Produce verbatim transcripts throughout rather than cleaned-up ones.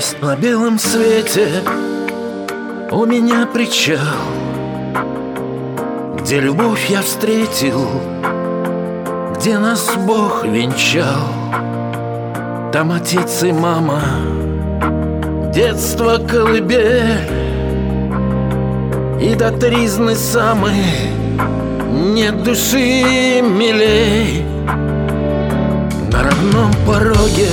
Есть на белом свете у меня причал, где любовь я встретил, где нас Бог венчал. Там отец и мама, детство колыбель, и до тризны самой нет души милей. На родном пороге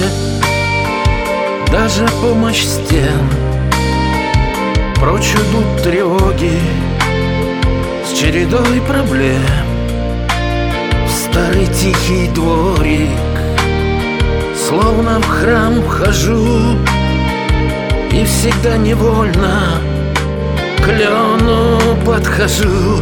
даже помощь стен, прочь идут тревоги с чередой проблем. В старый тихий дворик словно в храм вхожу, и всегда невольно к клену подхожу.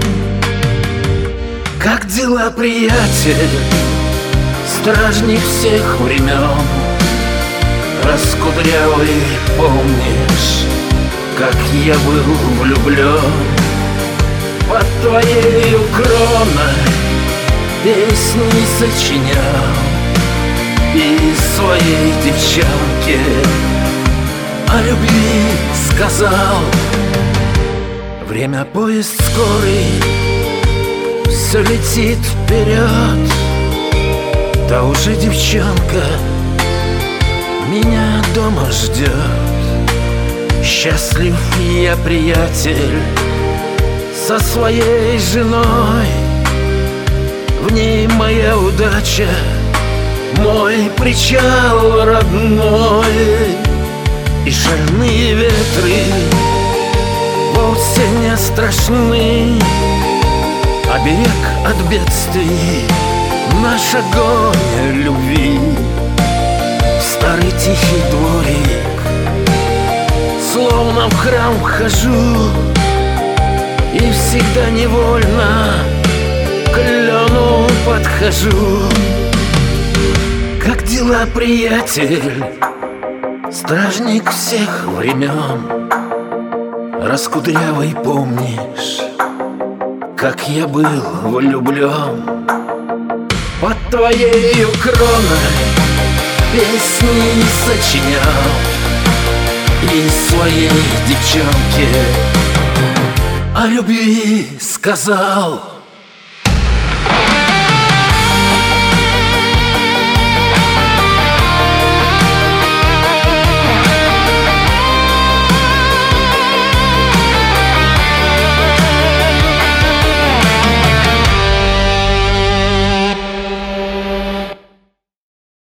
Как дела, приятель, стражник всех времен? Раскудрявый, помнишь, как я был влюблен? Под твоею кроной песни сочинял и своей девчонке о любви сказал. Время поезд скорый, все летит вперед, да уже девчонка меня дома ждет. Счастлив я, приятель, со своей женой, в ней моя удача, мой причал родной. И шальные ветры вовсе не страшны, оберег от бедствий наш огонь любви. В старый тихий дворик словно в храм вхожу, и всегда невольно к клену подхожу. Как дела, приятель, стражник всех времен? Раскудрявый, помнишь, как я был влюблен? Под твоею кроной песни сочинял и своей девчонке о любви сказал.